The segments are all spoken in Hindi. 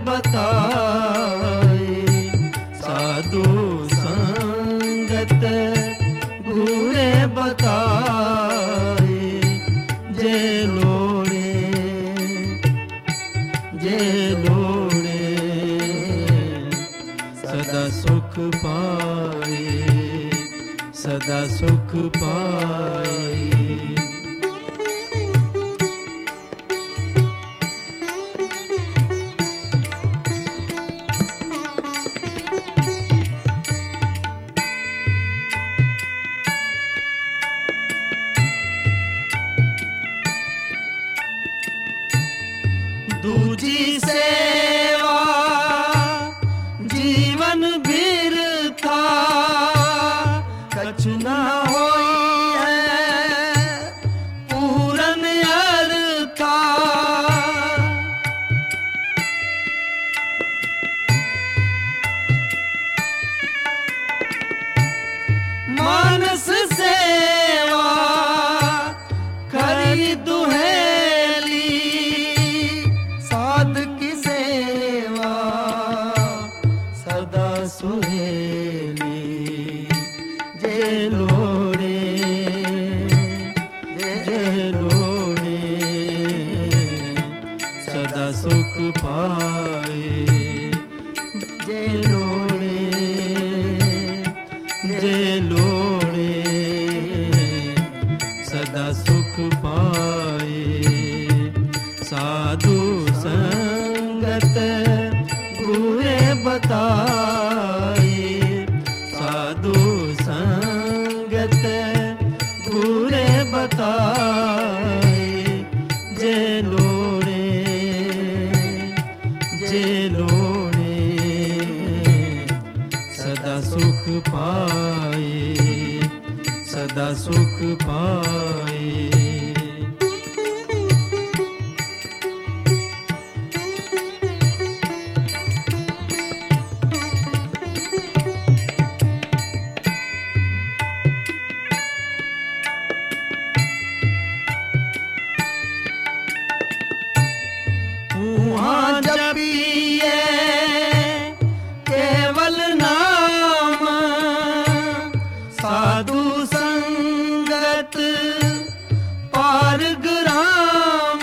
बताए, साधु संगत गुरे बताए, जे लोड़े सदा सुख पाए, सदा सुख पाए। दूजी सेवा जीवन बिरथा, कछु न होई है पूरन अर्था। मानस सेवा करी दुहेली, की सेवा सदा सुहेली, जे लोड़े सदा सुख पाए, जे लोड़े सदा सुख पाए। साधु संगत गुरे बताए, साधु संगत गुरे बताए, जे लोड़े सदा सुख पाए, सदा सुख पाए। वहाँ जपिए केवल नाम, साधु संगत पार ग्राम।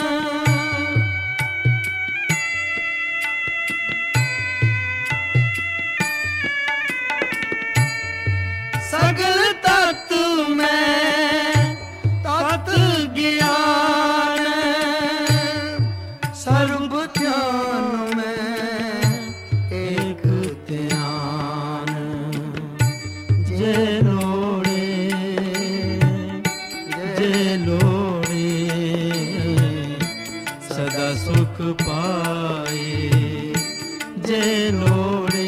सगल तत्व में तत्व ज्ञान, सर्व ध्यान में एक ध्यान, जे लोड़े सदा सुख पाए, जे लोड़े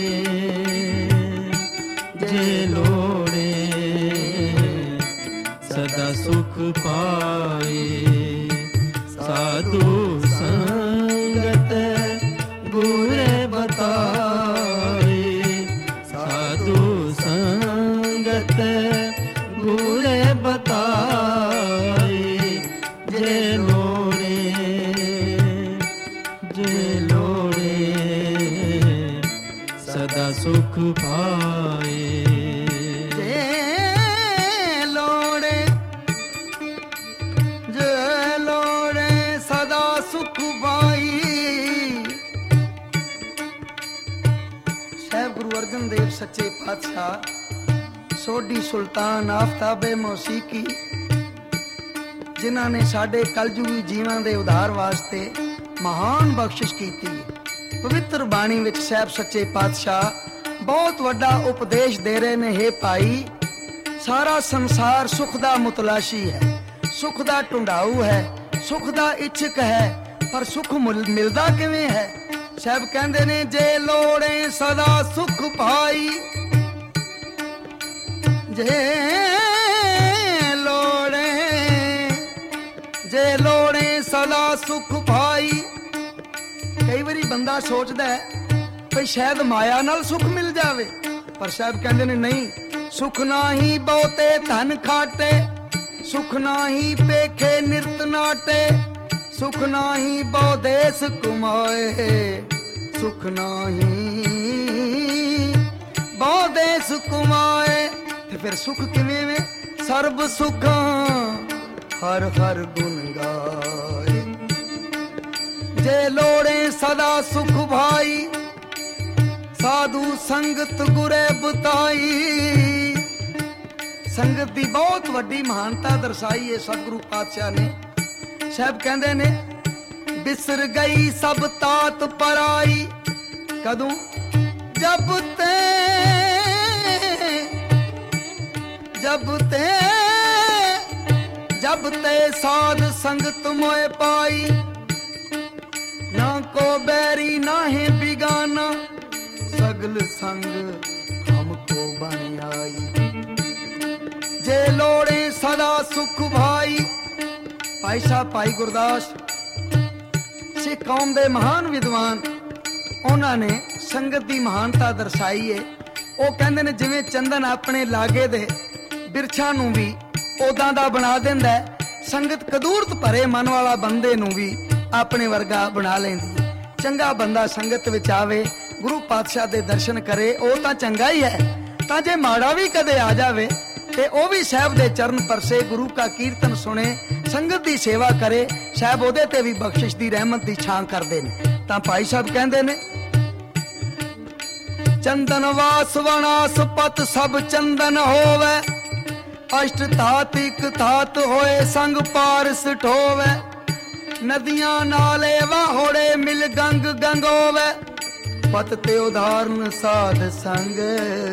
सदा सुख पाए। साधु संगत गुरे बताए, साधु संगत गुरे बताए, जे लोड़े सदा सुख पाए, सुख पाई। साहब गुरु अर्जन देव सच्चे पातशाह सोढ़ी सुल्तान आफ्ताबे मौसीकी, जिन्हां ने साडे कलयुगी जीवां दे उद्धार वास्ते महान बख्शिश कीती। पवित्र बाणी विच साहब सच्चे पातशाह बहुत वड्डा उपदेश दे रहे ने। हे भाई, सारा संसार सुख दा मुतलाशी है, सुख दा ढूंढाऊ है, सुख दा इच्छुक है, पर सुख मिलदा किवें है? साहब कहंदे ने, जे लोड़े सदा सुख पाई, जे लोड़े सदा सुख पाई। कई बारी बंदा सोचदा है भाई शायद माया नाल सुख मिल जावे, पर साहब कहंदे ने नहीं, सुख नाही बहुते धन खाटे, सुख नाही पेखे निरत नाटे, सुख नाही बहु देश कुमाए, सुख नाही बहुते सुख माए। ते फिर सुख किवें वे? सर्ब सुखां हर हर गुण गाए। जे लोड़े सदा सुख भाई साधु संगत गुरे बुताई। संगत की बहुत वड्डी महानता दर्शाई है सतगुरु पातशाह ने। साहब कहते ने बिसर गई सब तात पराई कदों जब ते साध संगत मोए पाई। ना को बैरी ना है बिगाना सगल संग हमको बन आई। जे लोड़े सदा सुख भाई। भाई साहब भाई गुरदास सिख कौम दे महान विद्वान उन्होंने संगत की महानता दर्शाई है। वो कहते ने जिवें चंदन अपने लागे दे बिरछा नूं भी उदां दा बना दिंदा है, संगत कदूरत भरे मन वाला बंदे नूं भी अपने वर्गा बना लैंदी। चंगा बंदा संगत विच आवे गुरु पातशाह दे दर्शन करे वो तां चंगा ही है। तां जे माड़ा भी कदे आ जावे ते ओ भी साहब दे चरण परसे गुरु का कीर्तन सुने संगत दी सेवा करे साहब ओदे ते भी बख्शिश दी रहमत दी छां करदे ने। तां भाई साहब कहंदे ने चंदन वास वनास पत सब चंदन होवे। अष्ट धात इक धात होए संग पारस ठोवे। नदियां नाले वाहोड़े मिल गंग गंगोवे। पत ते उदाहरण साध संग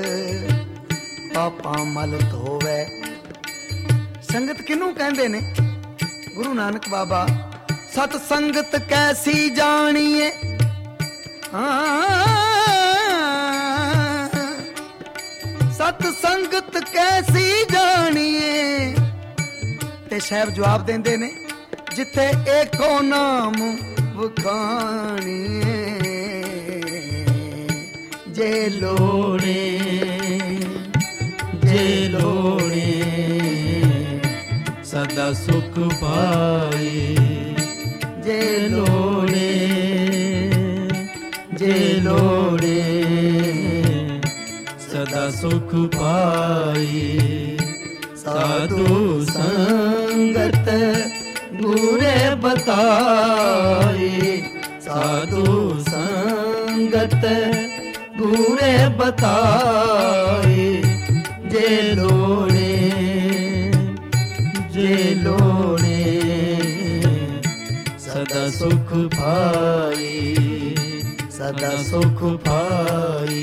पापा मल धोवे। संगत किनू कहंदे ने? गुरु नानक बाबा सत संगत कैसी जानिए। सत संगत कैसी जानिए। ते साहब जवाब देंदे ने जिथे एको नाम वखाणिए। जे लोड़े सदा सुख पाए। जे लोड़े सदा सुख पाए। साधु संगत गुरे बताए। साधु संगत गुरे बताए। जे लोड़े सदा सुख पाए। सदा सुख पाए।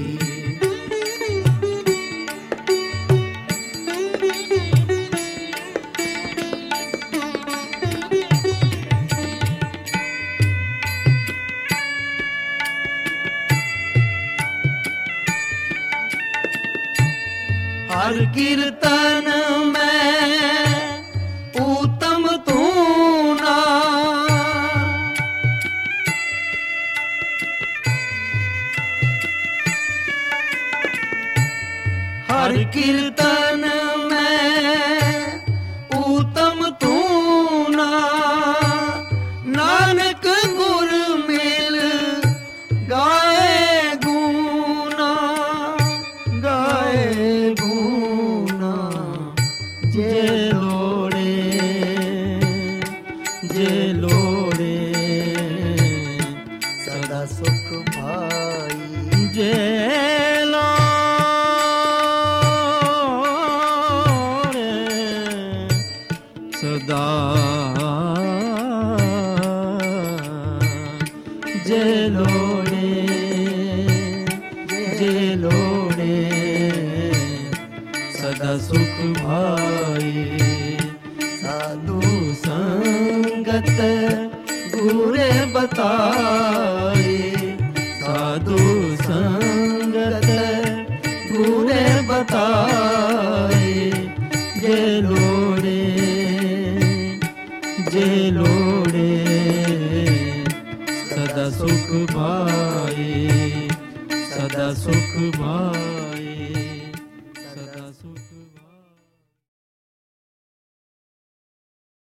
हर कीर्तन में उत्तम तू ना। हर कीर्तन में उत्तम तू ना। नानक गुर मिल गाए गुना। सदा सुख पाई। जे लोड़े सदा जे लोड़े सदा सुख पाए। साधु संगत गुरे बताए। साधु संगत गुरे बताए। जे लोड़े सदा सुख पाए। सदा सुख पाए।